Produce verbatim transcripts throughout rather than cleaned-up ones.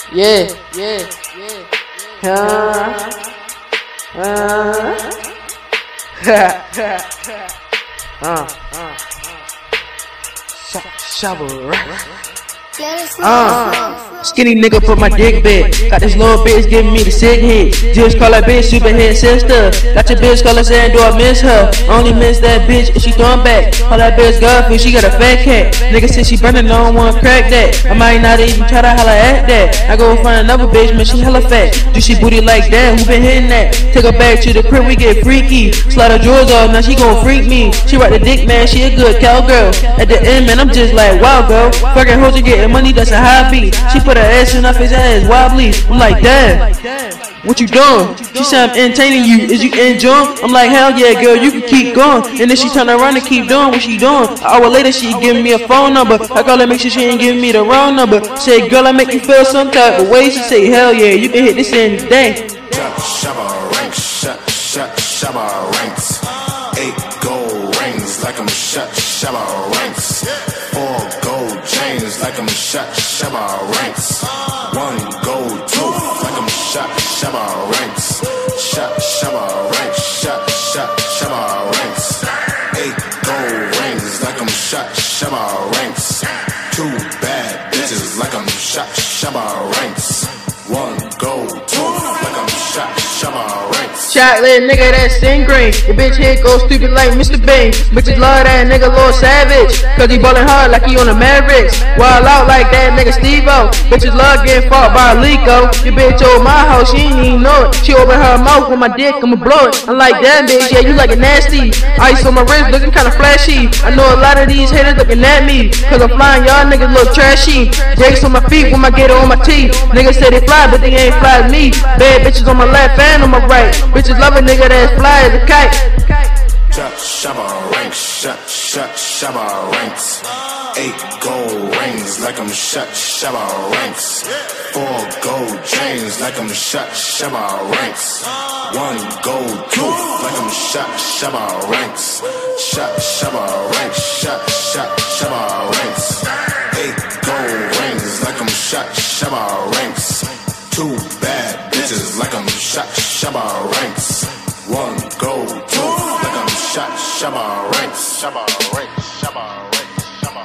Yeah, yeah, yeah. Uh, uh, uh, uh, shovel. Uh, skinny nigga for my dick big. Got this little bitch giving me the sick hit. Just call that bitch super hit sister. Got your bitch calling saying do I miss her? Only miss that bitch if she throwing back. Call that bitch girlfriend, she got a fat cat. Nigga said she burning, no one crack that. I might not even try to holla at that. I go find another bitch, man, she hella fat. Do she booty like that? Who been hitting that? Take her back to the crib, we get freaky. Slide her drawers off, now she gon' freak me. She ride the dick, man, she a good cowgirl. At the end, man, I'm just like, wow, girl. Fucking hoes are getting money, that's a hobby. She put her ass in her face, her ass wobbly. I'm like, damn, what you doing? She said I'm entertaining you, is you enjoying? I'm like, hell yeah, girl, you can keep going. And then she turn around and keep doing what she doing. An hour later, she giving me a phone number. I call her, make sure she ain't giving me the wrong number. Say, girl, I make you feel some type of way. She say, hell yeah, you can hit this any day. Shabba ranks, shut, shut, shabba ranks. Eight gold rings like I'm shut, shabba ranks. Four gold chains like I'm shut, shabba ranks. One gold tooth like I'm shut, shabba ranks. Shut, shabba ranks, shut, shut, shabba ranks. Eight gold rings like I'm shut, shabba ranks. Two bad bitches like I'm shut, shabba ranks. One gold tooth like I'm shut, shabba ranks. Chocolate nigga that sing green. Your bitch head go stupid like Mister Bean. Bitches love that nigga Lil Savage, cause he ballin' hard like he on the Mavericks. Wild out like that nigga Steve-O. Bitches love getting fought by a Lico. Your bitch over my house, she ain't even know it. She open her mouth with my dick, I'ma blow it. I'm like, damn bitch, yeah, you like it nasty. Ice on my wrist looking kinda flashy. I know a lot of these haters looking at me, cause I'm flying, y'all niggas look trashy. Jakes on my feet when I get on my teeth. Niggas say they fly, but they ain't fly as me. Bad bitches on my left and on my right. Bitches love a nigga that's fly as a kite. Shut, shabba ranks, shut, shut, shabba ranks. Eight gold rings like I'm shut, shabba ranks. Four gold chains like I'm shut, shabba ranks. One gold tooth like I'm shut, shabba ranks. Shut, shabba ranks, shut, shut, shabba ranks. Eight gold rings like I'm shut, shabba ranks. Two bad bitches like I'm shut, shabba ranks. One gold tooth like I'm shut, shabba ranks. Shabba ranks, shabba ranks,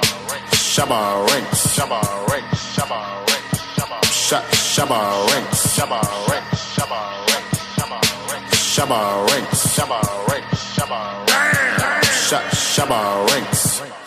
shabba ranks. Shabba ranks, shabba ranks, shabba ranks. Shut, shabba ranks. Shabba ranks, shabba ranks, shabba ranks. Shabba ranks, shabba ranks, shabba ranks. Shut, shabba ranks.